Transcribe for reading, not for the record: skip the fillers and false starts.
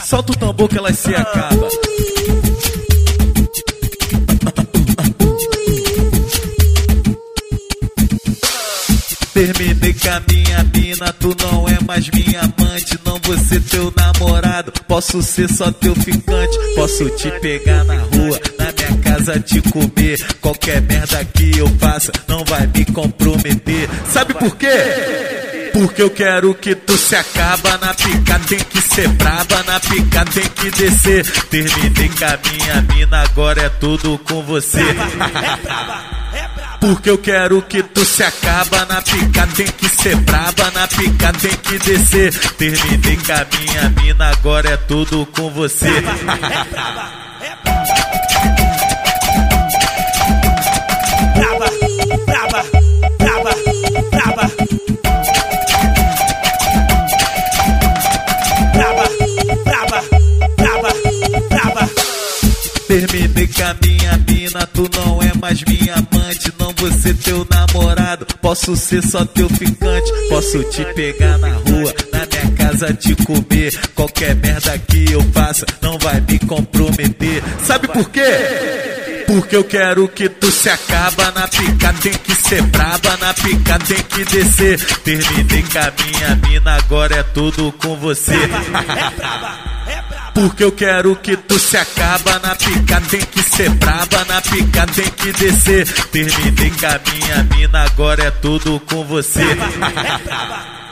Solta o tambor que elas se acabam. Terminei com a minha mina, tu não é mais minha amante. Não vou ser teu namorado, posso ser só teu ficante. Posso te pegar na rua, na minha casa te comer. Qualquer merda que eu faça não vai me comprometer. Sabe por quê? Porque eu quero que tu se acaba. Na pica tem que ser braba, na pica tem que descer. Terminei com a minha mina, agora é tudo com você. Porque eu quero que tu se acaba. Na pica tem que ser braba, na pica tem que descer. Terminei com a minha mina, agora é tudo com você. Braba, braba, braba, braba. Braba, braba, braba, braba. Terminei com a minha mina, tu não é mais minha amante. Não vou ser teu namorado, posso ser só teu ficante. Posso te pegar na rua, na minha casa te comer. Qualquer merda que eu faça não vai me comprometer. Sabe por quê? Porque eu quero que tu se acaba. Na pica tem que ser braba, na pica tem que descer. Terminei com a minha mina, agora é tudo com você. Porque eu quero que tu se acaba. Na pica tem que ser braba, na pica tem que descer. Terminei com a minha mina, agora é tudo com você.